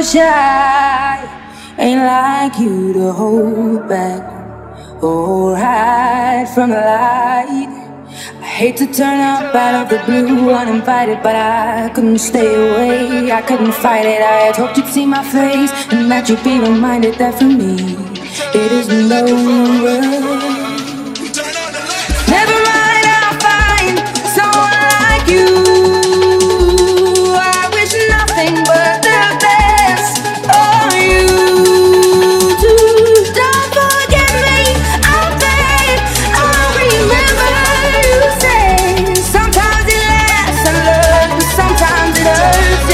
shy. Ain't like you to hold back or hide from the light. I hate to turn up out of the blue uninvited, but I couldn't stay away, I couldn't fight it. I had hoped you'd see my face and that you'd be reminded that for me it isn't over. Never mind, I'll find someone like you. I wish nothing but the best for you too. Don't forget me, I'll beg, I'll remember you say. Sometimes it lasts and love, sometimes it hurts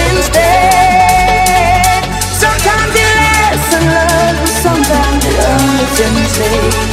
instead. Sometimes it lasts and love, sometimes it hurts instead.